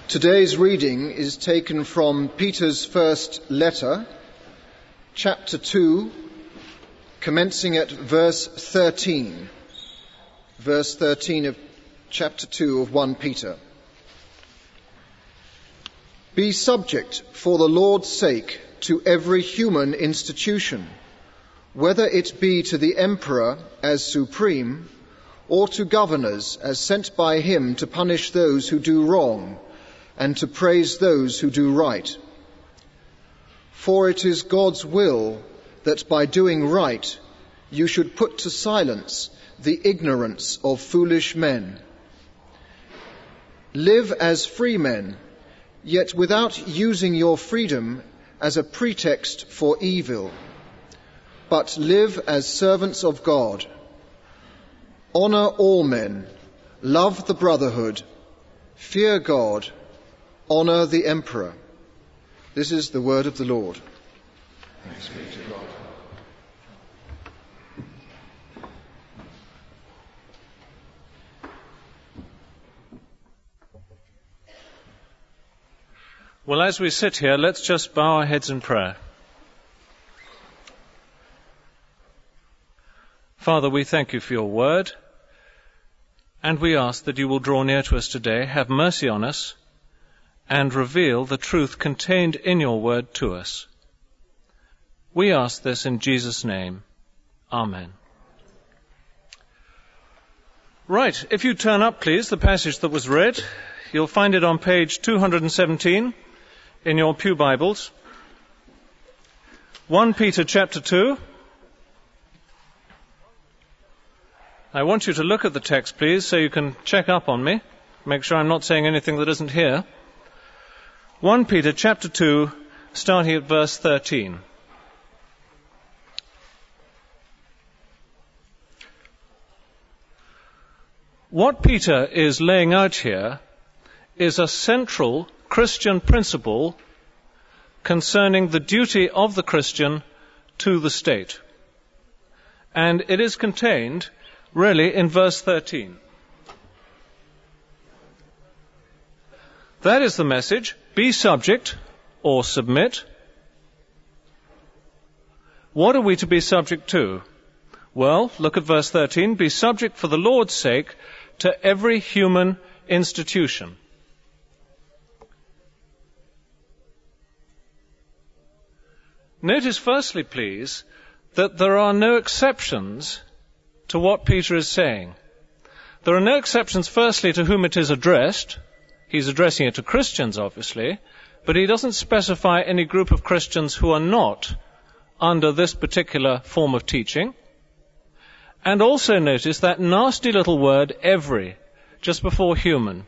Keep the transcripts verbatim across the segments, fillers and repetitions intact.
Today's reading is taken from Peter's first letter, chapter two, commencing at verse thirteen. Verse thirteen of chapter two of First Peter. Be subject for the Lord's sake to every human institution, whether it be to the emperor as supreme, or to governors as sent by him to punish those who do wrong, and to praise those who do right. For it is God's will that by doing right you should put to silence the ignorance of foolish men. Live as free men, yet without using your freedom as a pretext for evil, but live as servants of God. Honor all men, love the brotherhood, fear God, honor the emperor. This is the word of the Lord. Thanks be to God. Well, as we sit here, let's just bow our heads in prayer. Father, we thank you for your word, and we ask that you will draw near to us today, have mercy on us, and reveal the truth contained in your word to us. We ask this in Jesus' name. Amen. Right, if you turn up, please, the passage that was read, you'll find it on page two hundred seventeen in your pew Bibles. First Peter chapter two. I want you to look at the text, please, so you can check up on me, make sure I'm not saying anything that isn't here. First Peter chapter two, starting at verse thirteen. What Peter is laying out here is a central Christian principle concerning the duty of the Christian to the state. And it is contained really in verse thirteen. That is the message. Be subject or submit. What are we to be subject to? Well, look at verse thirteen. Be subject for the Lord's sake to every human institution. Notice firstly, please, that there are no exceptions to what Peter is saying. There are no exceptions, firstly, to whom it is addressed. He's addressing it to Christians, obviously, but he doesn't specify any group of Christians who are not under this particular form of teaching. And also notice that nasty little word, every, just before human.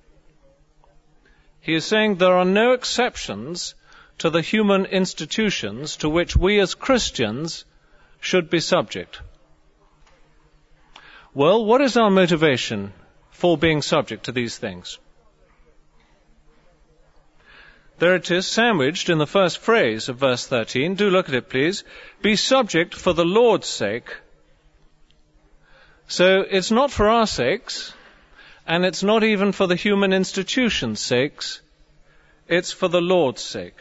He is saying there are no exceptions to the human institutions to which we as Christians should be subject. Well, what is our motivation for being subject to these things? There it is, sandwiched in the first phrase of verse thirteen. Do look at it, please. Be subject for the Lord's sake. So it's not for our sakes, and it's not even for the human institution's sakes. It's for the Lord's sake.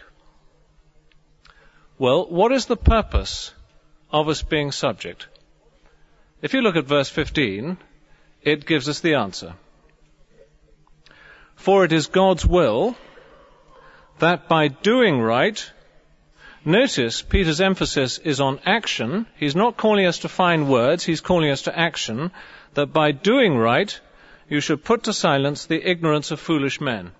Well, what is the purpose of us being subject? If you look at verse fifteen, it gives us the answer. For it is God's will that by doing right, notice Peter's emphasis is on action. He's not calling us to fine words, he's calling us to action, that by doing right, you should put to silence the ignorance of foolish men.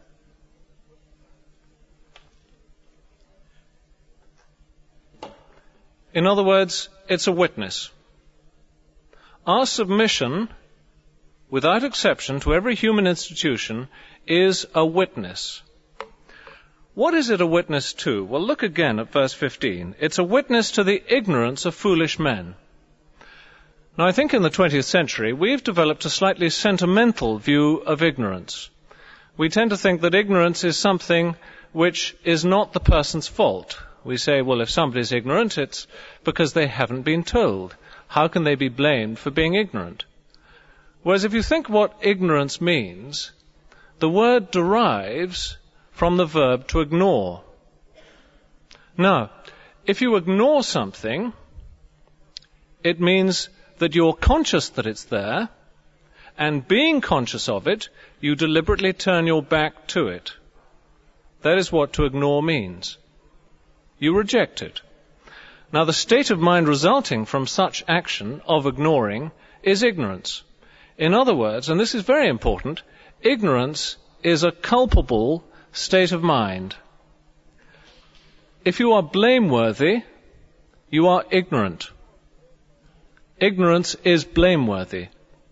In other words, it's a witness. Our submission, without exception, to every human institution is a witness. What is it a witness to? Well, look again at verse fifteen. It's a witness to the ignorance of foolish men. Now, I think in the twentieth century, we've developed a slightly sentimental view of ignorance. We tend to think that ignorance is something which is not the person's fault. We say, well, if somebody's ignorant, it's because they haven't been told. How can they be blamed for being ignorant? Whereas if you think what ignorance means, the word derives from the verb to ignore. Now, if you ignore something, it means that you're conscious that it's there, and being conscious of it, you deliberately turn your back to it. That is what to ignore means. You reject it. Now, the state of mind resulting from such action of ignoring is ignorance. In other words, and this is very important, ignorance is a culpable state of mind. If you are blameworthy, you are ignorant. Ignorance is blameworthy.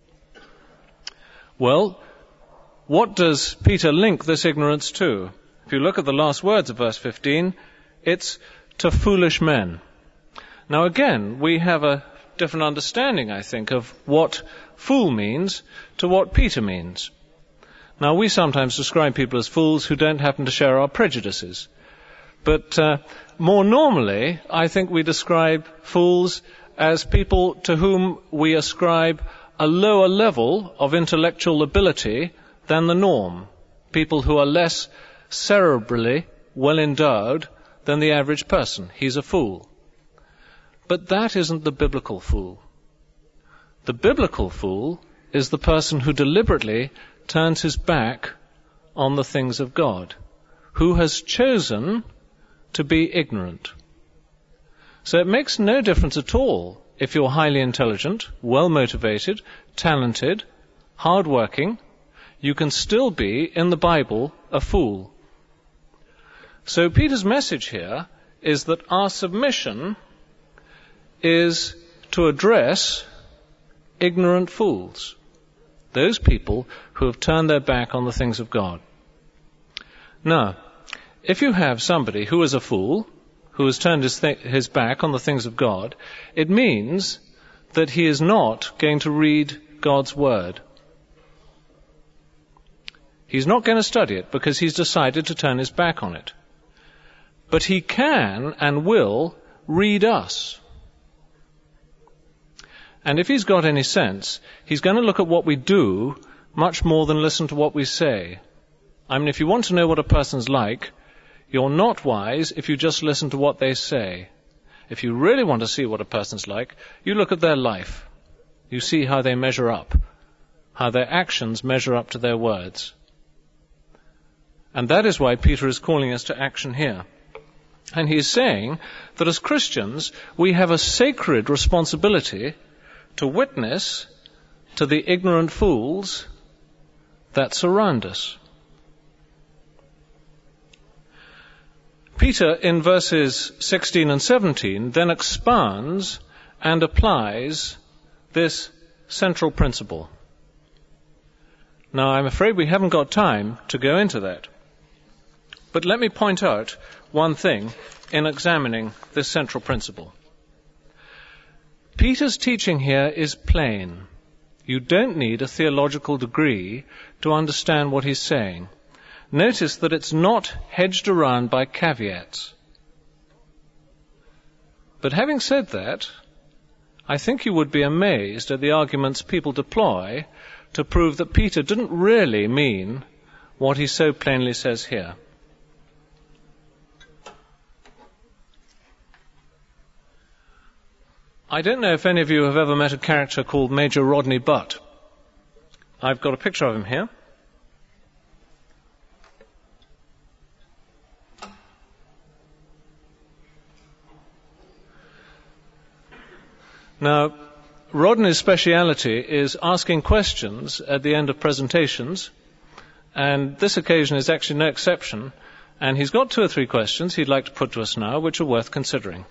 Well, what does Peter link this ignorance to? If you look at the last words of verse fifteen, it's to foolish men. Now again, we have a different understanding, I think, of what fool means to what Peter means. Now, we sometimes describe people as fools who don't happen to share our prejudices. But uh, more normally, I think we describe fools as people to whom we ascribe a lower level of intellectual ability than the norm. People who are less cerebrally well endowed than the average person. He's a fool. But that isn't the biblical fool. The biblical fool is the person who deliberately turns his back on the things of God, who has chosen to be ignorant. So it makes no difference at all if you're highly intelligent, well-motivated, talented, hard-working. You can still be, in the Bible, a fool. So Peter's message here is that our submission is to address ignorant fools, those people who have turned their back on the things of God. Now, if you have somebody who is a fool, who has turned his, th- his back on the things of God, it means that he is not going to read God's Word. He's not going to study it because he's decided to turn his back on it. But he can and will read us. And if he's got any sense, he's going to look at what we do much more than listen to what we say. I mean, if you want to know what a person's like, you're not wise if you just listen to what they say. If you really want to see what a person's like, you look at their life. You see how they measure up, how their actions measure up to their words. And that is why Peter is calling us to action here. And he is saying that as Christians, we have a sacred responsibility to witness to the ignorant fools that surround us. Peter, in verses sixteen and seventeen, then expands and applies this central principle. Now, I'm afraid we haven't got time to go into that. But let me point out one thing in examining this central principle. Peter's teaching here is plain. You don't need a theological degree to understand what he's saying. Notice that it's not hedged around by caveats. But having said that, I think you would be amazed at the arguments people deploy to prove that Peter didn't really mean what he so plainly says here. I don't know if any of you have ever met a character called Major Rodney Butt. I've got a picture of him here. Now, Rodney's speciality is asking questions at the end of presentations, and this occasion is actually no exception, and he's got two or three questions he'd like to put to us now, which are worth considering.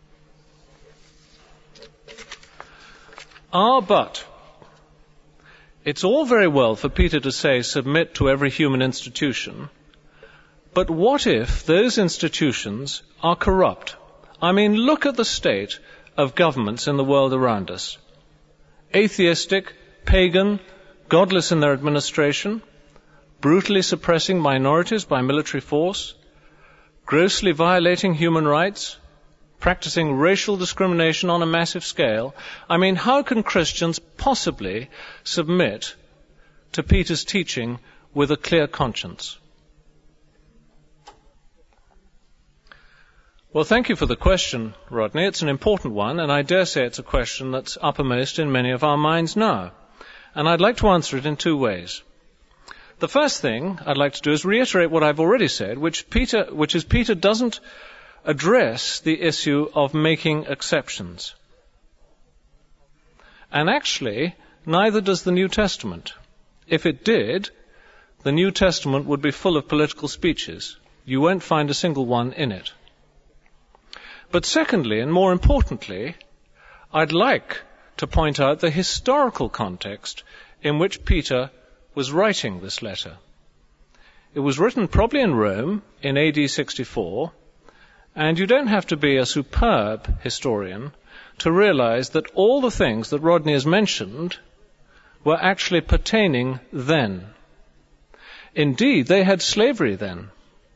Ah, but it's all very well for Peter to say submit to every human institution, but what if those institutions are corrupt? I mean, look at the state of governments in the world around us. Atheistic, pagan, godless in their administration, brutally suppressing minorities by military force, grossly violating human rights, practicing racial discrimination on a massive scale. I mean, how can Christians possibly submit to Peter's teaching with a clear conscience? Well, thank you for the question, Rodney. It's an important one, and I dare say it's a question that's uppermost in many of our minds now. And I'd like to answer it in two ways. The first thing I'd like to do is reiterate what I've already said, which Peter, which is Peter doesn't address the issue of making exceptions. And actually, neither does the New Testament. If it did, the New Testament would be full of political speeches. You won't find a single one in it. But secondly, and more importantly, I'd like to point out the historical context in which Peter was writing this letter. It was written probably in Rome in A D sixty-four, and you don't have to be a superb historian to realize that all the things that Rodney has mentioned were actually pertaining then. Indeed, they had slavery then.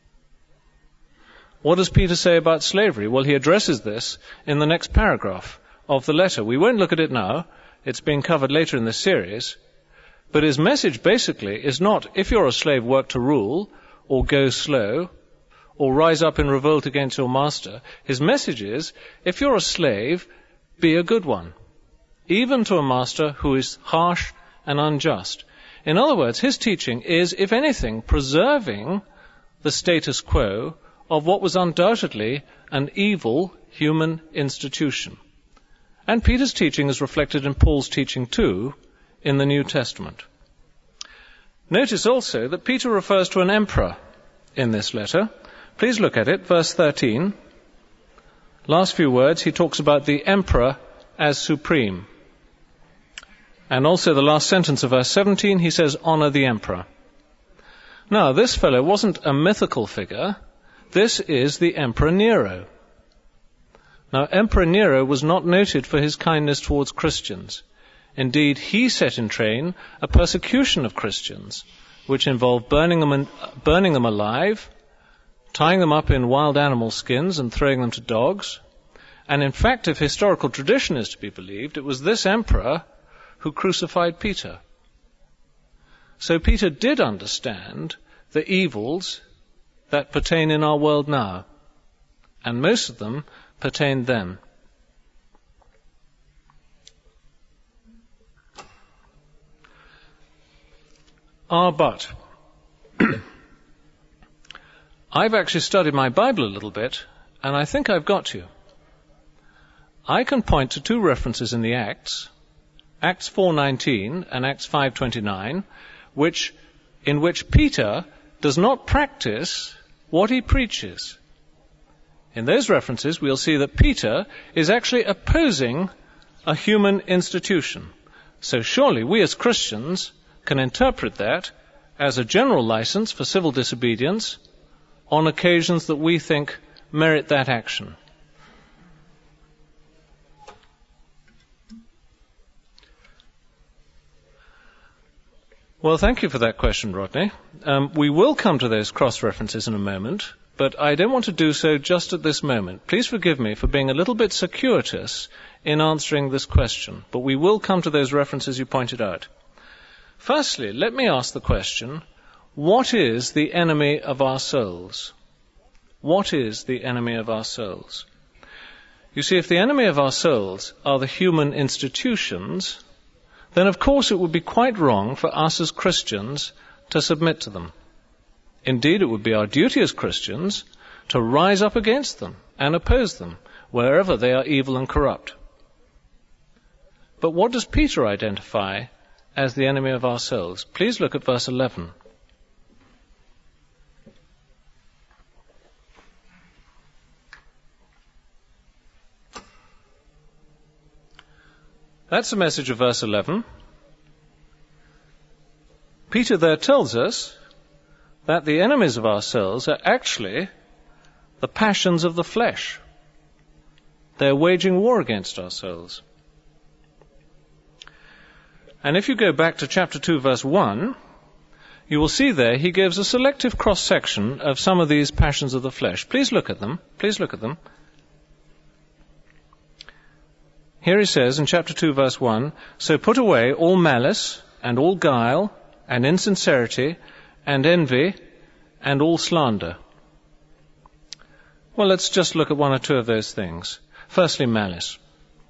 What does Peter say about slavery? Well, he addresses this in the next paragraph of the letter. We won't look at it now. It's being covered later in this series. But his message basically is not, if you're a slave, work to rule, or go slow, or rise up in revolt against your master. His message is, if you're a slave, be a good one, even to a master who is harsh and unjust. In other words, his teaching is, if anything, preserving the status quo of what was undoubtedly an evil human institution. And Peter's teaching is reflected in Paul's teaching too, in the New Testament. Notice also that Peter refers to an emperor in this letter. Please look at it, verse thirteen. Last few words, he talks about the emperor as supreme. And also the last sentence of verse seventeen, he says, honor the emperor. Now, this fellow wasn't a mythical figure. This is the Emperor Nero. Now, Emperor Nero was not noted for his kindness towards Christians. Indeed, he set in train a persecution of Christians, which involved burning them, in, burning them alive, tying them up in wild animal skins and throwing them to dogs. And in fact, if historical tradition is to be believed, it was this emperor who crucified Peter. So Peter did understand the evils that pertain in our world now, and most of them pertained then. Ah, but I've actually studied my Bible a little bit, and I think I've got you. I can point to two references in the Acts, Acts four nineteen and Acts five twenty-nine, which, in which Peter does not practice what he preaches. In those references, we'll see that Peter is actually opposing a human institution. So surely we as Christians can interpret that as a general license for civil disobedience on occasions that we think merit that action. Well, thank you for that question, Rodney. Um, we will come to those cross-references in a moment, but I don't want to do so just at this moment. Please forgive me for being a little bit circuitous in answering this question, but we will come to those references you pointed out. Firstly, let me ask the question, what is the enemy of our souls? What is the enemy of our souls? You see, if the enemy of our souls are the human institutions, then of course it would be quite wrong for us as Christians to submit to them. Indeed, it would be our duty as Christians to rise up against them and oppose them wherever they are evil and corrupt. But what does Peter identify as the enemy of our souls? Please look at verse eleven. That's the message of verse eleven. Peter there tells us that the enemies of our souls are actually the passions of the flesh. They're waging war against our souls. And if you go back to chapter two, verse one, you will see there he gives a selective cross-section of some of these passions of the flesh. Please look at them. Please look at them. Here he says in chapter two, verse one, so put away all malice and all guile and insincerity and envy and all slander. Well, let's just look at one or two of those things. Firstly, malice.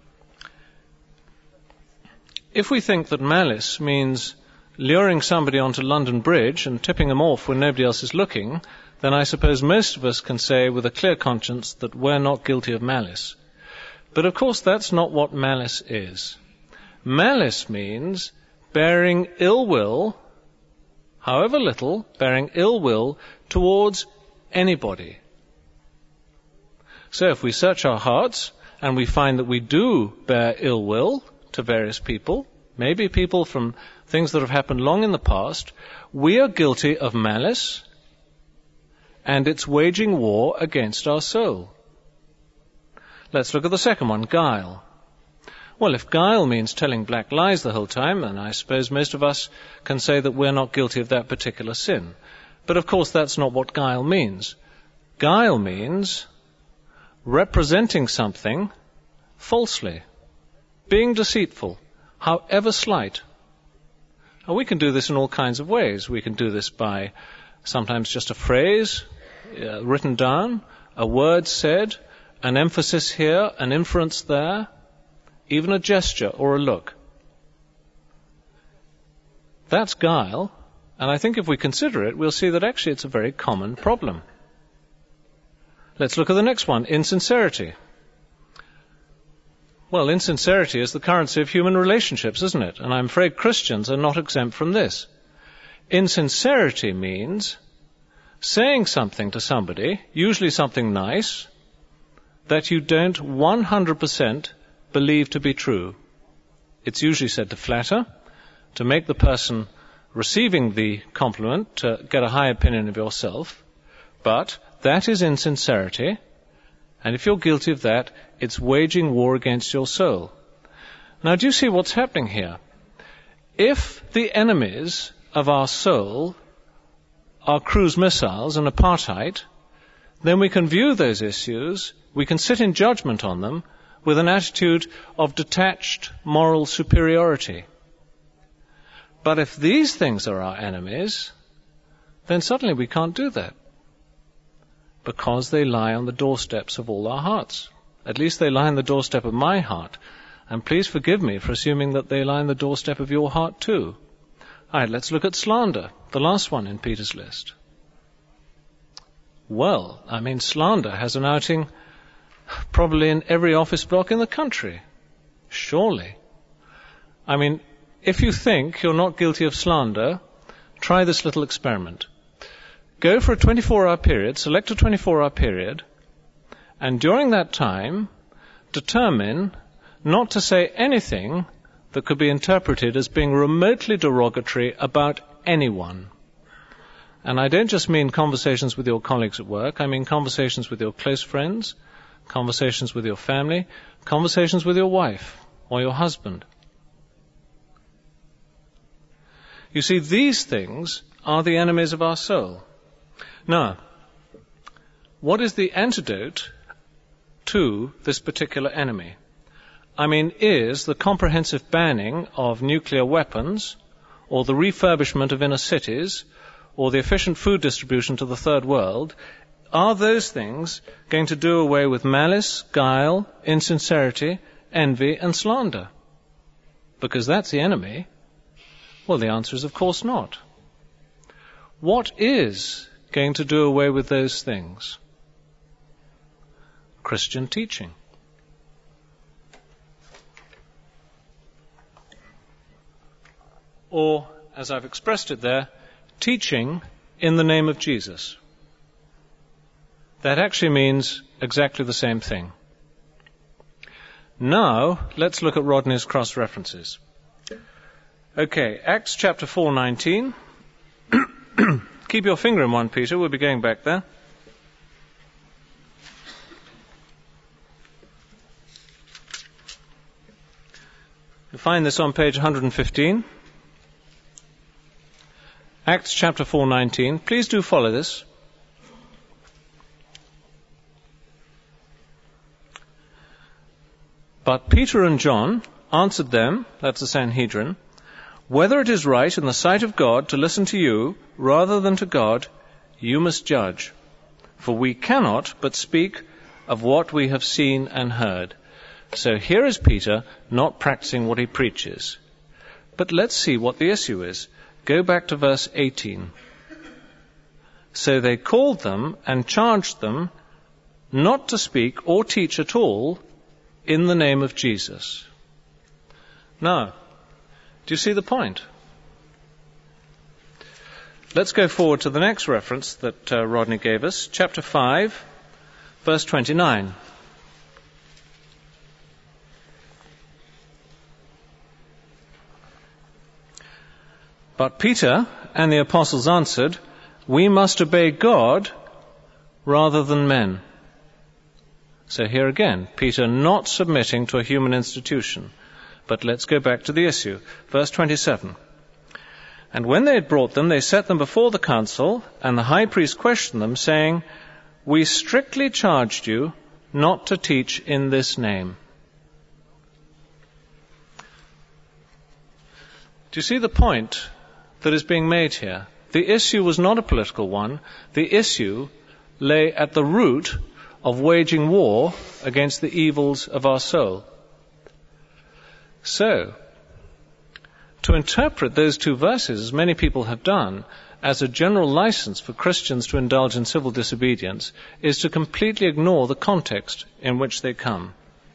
If we think that malice means luring somebody onto London Bridge and tipping them off when nobody else is looking, then I suppose most of us can say with a clear conscience that we're not guilty of malice. But of course that's not what malice is. Malice means bearing ill will, however little, bearing ill will towards anybody. So if we search our hearts and we find that we do bear ill will to various people, maybe people from things that have happened long in the past, we are guilty of malice, and it's waging war against our soul. Let's look at the second one, guile. Well, if guile means telling black lies the whole time, then I suppose most of us can say that we're not guilty of that particular sin. But of course that's not what guile means. Guile means representing something falsely, being deceitful, however slight. And we can do this in all kinds of ways. We can do this by sometimes just a phrase uh, written down, a word said, an emphasis here, an inference there, even a gesture or a look. That's guile, and I think if we consider it, we'll see that actually it's a very common problem. Let's look at the next one, insincerity. Well, insincerity is the currency of human relationships, isn't it? And I'm afraid Christians are not exempt from this. Insincerity means saying something to somebody, usually something nice, that you don't one hundred percent believe to be true. It's usually said to flatter, to make the person receiving the compliment to get a high opinion of yourself, but that is insincerity, and if you're guilty of that, it's waging war against your soul. Now, do you see what's happening here? If the enemies of our soul are cruise missiles and apartheid, then we can view those issues, we can sit in judgment on them with an attitude of detached moral superiority. But if these things are our enemies, then suddenly we can't do that, because they lie on the doorsteps of all our hearts. At least they lie on the doorstep of my heart. And please forgive me for assuming that they lie on the doorstep of your heart too. All right, let's look at slander, the last one in Peter's list. Well, I mean, slander has an outing probably in every office block in the country. Surely. I mean, if you think you're not guilty of slander, try this little experiment. Go for a twenty-four hour period, select a twenty-four hour period, and during that time, determine not to say anything that could be interpreted as being remotely derogatory about anyone. And I don't just mean conversations with your colleagues at work, I mean conversations with your close friends, conversations with your family, conversations with your wife or your husband. You see, these things are the enemies of our soul. Now, what is the antidote to this particular enemy? I mean, is the comprehensive banning of nuclear weapons, or the refurbishment of inner cities, or the efficient food distribution to the third world, are those things going to do away with malice, guile, insincerity, envy, and slander? Because that's the enemy. Well, the answer is of course not. What is going to do away with those things? Christian teaching. Or, as I've expressed it there, teaching in the name of Jesus. That actually means exactly the same thing. Now, let's look at Rodney's cross-references. Okay, Acts chapter four nineteen. Keep your finger in one, Peter. We'll be going back there. You'll find this on page one hundred fifteen. Acts chapter four nineteen. Please do follow this. But Peter and John answered them, that's the Sanhedrin, Whether it is right in the sight of God to listen to you rather than to God, you must judge. For we cannot but speak of what we have seen and heard. So here is Peter not practicing what he preaches. But let's see what the issue is. Go back to verse eighteen. So they called them and charged them not to speak or teach at all in the name of Jesus. Now, do you see the point? Let's go forward to the next reference that uh, Rodney gave us, chapter five, verse twenty-nine. But Peter and the apostles answered, we must obey God rather than men. So here again, Peter not submitting to a human institution. But let's go back to the issue. Verse twenty-seven. And when they had brought them, they set them before the council, and the high priest questioned them, saying, we strictly charged you not to teach in this name. Do you see the point that is being made here? The issue was not a political one. The issue lay at the root of waging war against the evils of our soul. So, to interpret those two verses, as many people have done, as a general license for Christians to indulge in civil disobedience, is to completely ignore the context in which they come.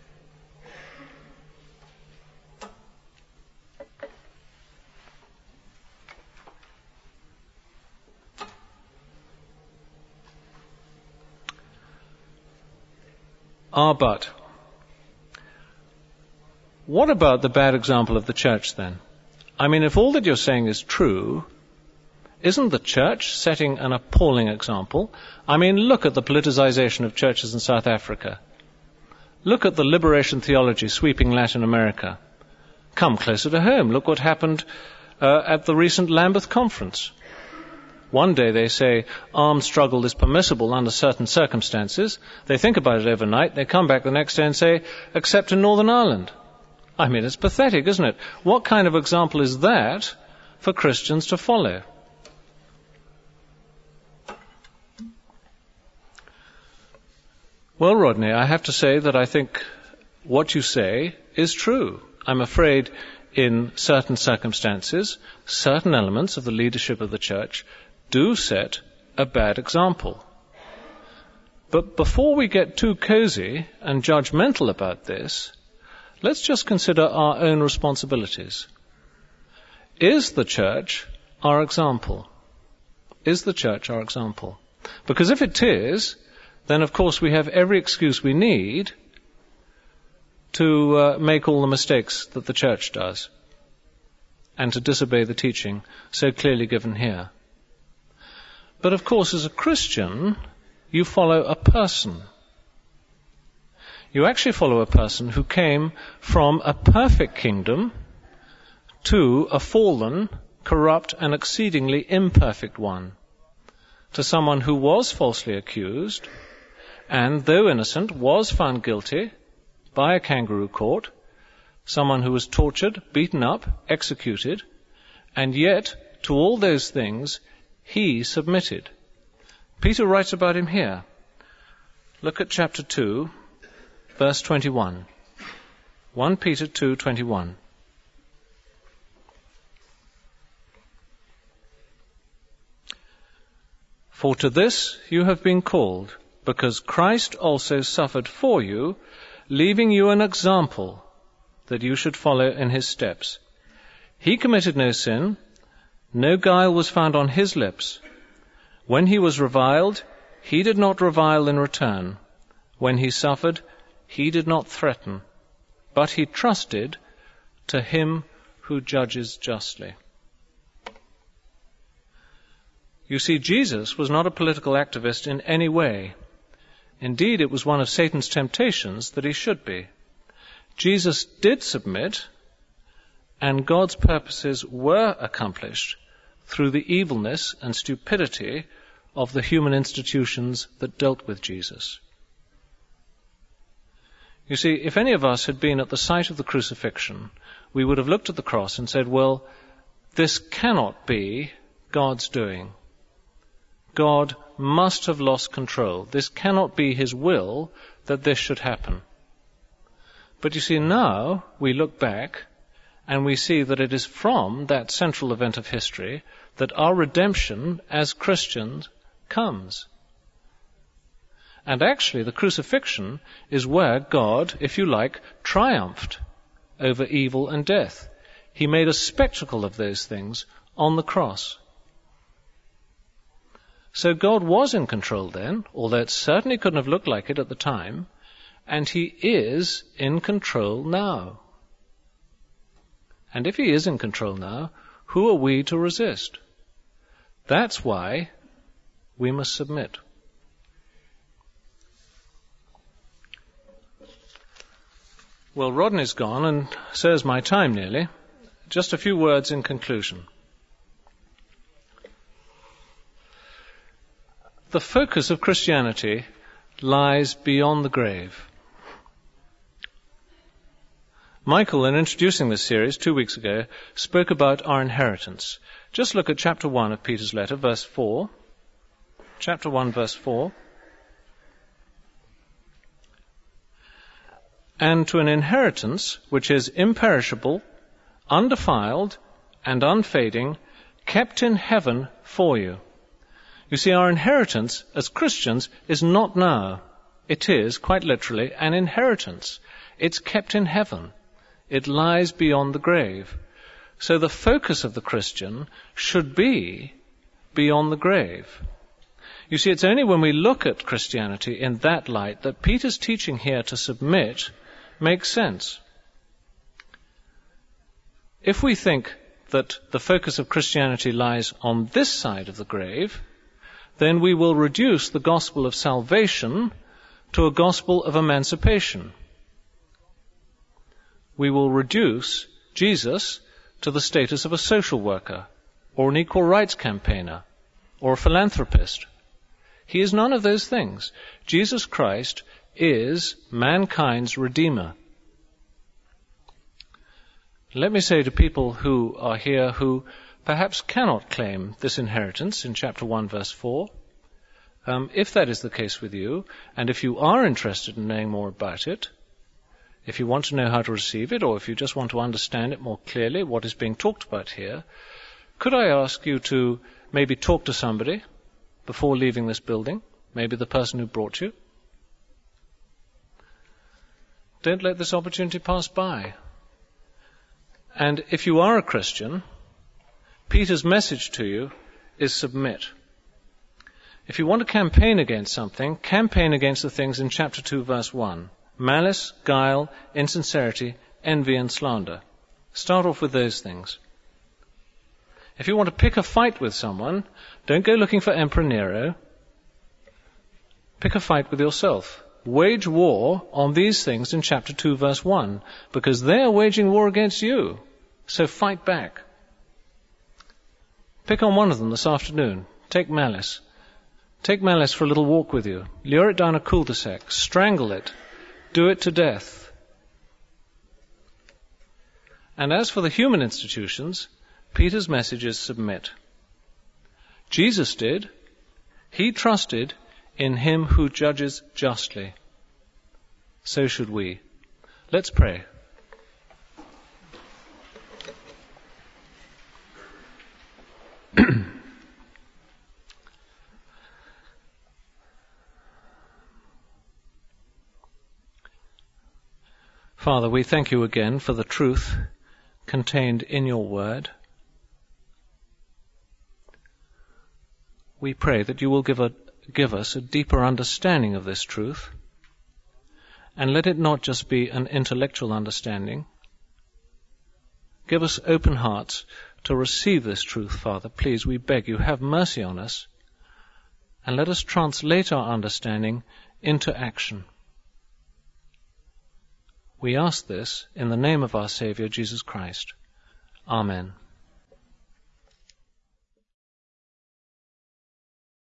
Ah, but what about the bad example of the church then? I mean, if all that you're saying is true, isn't the church setting an appalling example? I mean, look at the politicization of churches in South Africa. Look at the liberation theology sweeping Latin America. Come closer to home. Look what happened uh, at the recent Lambeth conference. One day they say armed struggle is permissible under certain circumstances. They think about it overnight. They come back the next day and say, except in Northern Ireland. I mean, it's pathetic, isn't it? What kind of example is that for Christians to follow? Well, Rodney, I have to say that I think what you say is true. I'm afraid in certain circumstances, certain elements of the leadership of the church do set a bad example. But before we get too cozy and judgmental about this, let's just consider our own responsibilities. Is the church our example? Is the church our example? Because if it is, then of course we have every excuse we need to uh, make all the mistakes that the church does and to disobey the teaching so clearly given here. But of course, as a Christian, you follow a person. You actually follow a person who came from a perfect kingdom to a fallen, corrupt, and exceedingly imperfect one, to someone who was falsely accused, and, though innocent, was found guilty by a kangaroo court, someone who was tortured, beaten up, executed, and yet, to all those things, he submitted. Peter writes about him here. Look at chapter two, verse twenty-one. First Peter two twenty-one. For to this you have been called, because Christ also suffered for you, leaving you an example that you should follow in his steps. He committed no sin, no guile was found on his lips. When he was reviled, he did not revile in return. When he suffered, he did not threaten, but he trusted to him who judges justly. You see, Jesus was not a political activist in any way. Indeed, it was one of Satan's temptations that he should be. Jesus did submit, and God's purposes were accomplished through the evilness and stupidity of the human institutions that dealt with Jesus. You see, if any of us had been at the site of the crucifixion, we would have looked at the cross and said, well, this cannot be God's doing. God must have lost control. This cannot be his will that this should happen. But you see, now we look back and we see that it is from that central event of history that our redemption as Christians comes. And actually the crucifixion is where God, if you like, triumphed over evil and death. He made a spectacle of those things on the cross. So God was in control then, although it certainly couldn't have looked like it at the time, and he is in control now. And if he is in control now, who are we to resist? That's why we must submit. Well, Rodney's gone, and so is my time nearly. Just a few words in conclusion. The focus of Christianity lies beyond the grave. Michael, in introducing this series two weeks ago, spoke about our inheritance. Just look at chapter one of Peter's letter, verse four. Chapter one, verse four. And to an inheritance which is imperishable, undefiled, and unfading, kept in heaven for you. You see, our inheritance as Christians is not now. It is, quite literally, an inheritance. It's kept in heaven. It lies beyond the grave. So the focus of the Christian should be beyond the grave. You see, it's only when we look at Christianity in that light that Peter's teaching here to submit makes sense. If we think that the focus of Christianity lies on this side of the grave, then we will reduce the gospel of salvation to a gospel of emancipation. We will reduce Jesus to the status of a social worker, or an equal rights campaigner, or a philanthropist. He is none of those things. Jesus Christ is mankind's Redeemer. Let me say to people who are here who perhaps cannot claim this inheritance in chapter one, verse four, um, if that is the case with you, and if you are interested in knowing more about it, if you want to know how to receive it, or if you just want to understand it more clearly, what is being talked about here, could I ask you to maybe talk to somebody before leaving this building, maybe the person who brought you? Don't let this opportunity pass by. And if you are a Christian, Peter's message to you is submit. If you want to campaign against something, campaign against the things in chapter two, verse one. Malice, guile, insincerity, envy, and slander. Start off with those things. If you want to pick a fight with someone, don't go looking for Emperor Nero. Pick a fight with yourself. Wage war on these things in chapter two, verse one, because they are waging war against you. So fight back. Pick on one of them this afternoon. Take malice. Take malice for a little walk with you. Lure it down a cul-de-sac. Strangle it. Do it to death. And as for the human institutions, Peter's message is submit. Jesus did. He trusted in him who judges justly. So should we. Let's pray. Father, we thank you again for the truth contained in your word. We pray that you will give, a, give us a deeper understanding of this truth, and let it not just be an intellectual understanding. Give us open hearts to receive this truth, Father. Please, we beg you, have mercy on us, and let us translate our understanding into action. We ask this in the name of our Saviour, Jesus Christ. Amen.